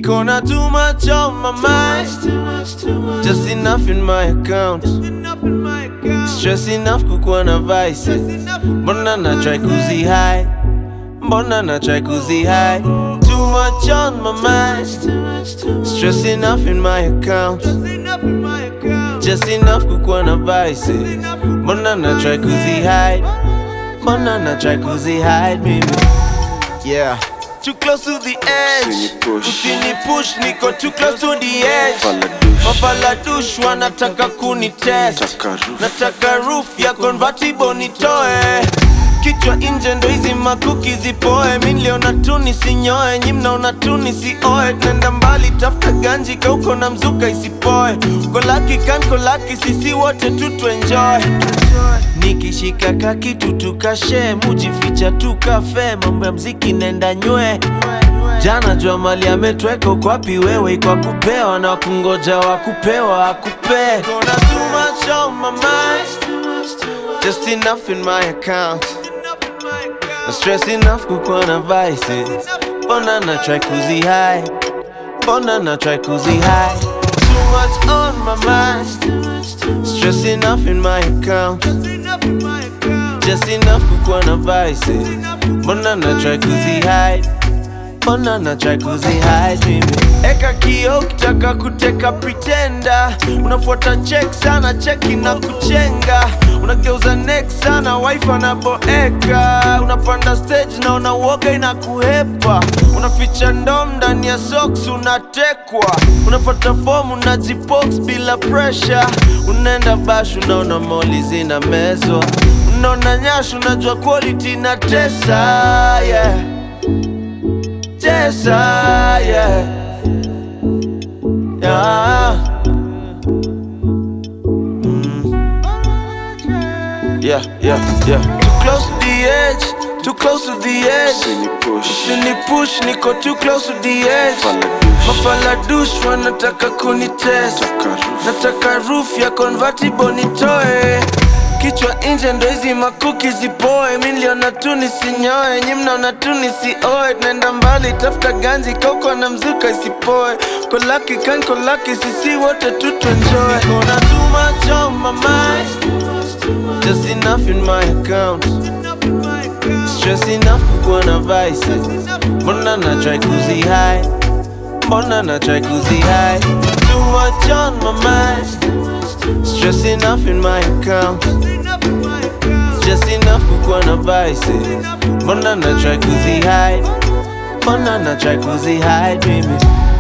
Niko na too much on my mind, just enough in my account. Stress enough kukuwa na vices. Mbona na try kuzi hide, mbona na try kuzi hide. Too much on my mind, stress enough in my account. Just enough kukuwa na vices. Mbona na try kuzi hide, mbona na try kuzi hide mimi. Yeah, too close to the edge. Usini push, niko too close to the edge. Mafaladush wanataka kunitest. Nataka roof ya convertible nitoe. Kichwa nje ndo hizi makuki zipoe. Mi niliona tu nisinyoe, nyi mnaona tu nisioe. Nenda mbali tafuta ganji kauko na mzuka isipoe. Kolaki kan kolaki sisi wote tu tuenjoy. Nikishika kakitu tukashe, mujificha tukafe. Mambo ya mziki nenda nywe. Jana jua mali ametweko kwa pi wewe kwa kupewa na kungoja wa kupewa akupe. Gonna too much on my mind, just enough in my account. Stress enough kukuwa na vices. Mbona na try kuzi hide, mbona na try kuzi hide. Too much on my mind, stress enough in my account. Just enough kukuwa na vices. Mbona na try kuzi hide, mbona na try kuzi hide mimi. Eka kio kitaka kuteka pretender. Unafuata check sana, cheki na kuchenga. Unageuza next sana, wife anaboeka. Unapanda stage na unawoga inakuhepa. Unaficha ndom ndani ya socks unatekwa. Unapata form unajibox bila pressure. Unaenda bash unaona moli zina mezwa. Unaona nyash unajua quality na tesa, yeah. Tesa, yeah. Yeah. Yeah. Too close to the edge, too close to the edge. Usini push, niko too close to the edge. Mafaladush wanataka kunitest. Nataka roof ya convertible nitoe. Kichwa nje ndo hizi makuki zipoe. Mi niliona tu nisinyoe, nyi mnaona tu nisioe. Nenda mbali tafuta ganji kauko na mzuka isipoe. Kolaki kan kolaki sisi wote tu tuenjoy. Niko na too much on my mind, just enough in my account. Stress enough kukuwa na vices. Mbona na try kuzi hide, mbona na try kuzi hide. Too much on my mind, stress enough in my account. Just enough kukuwa na vices. Mbona na try kuzi hide, mbona na try kuzi hide mimi.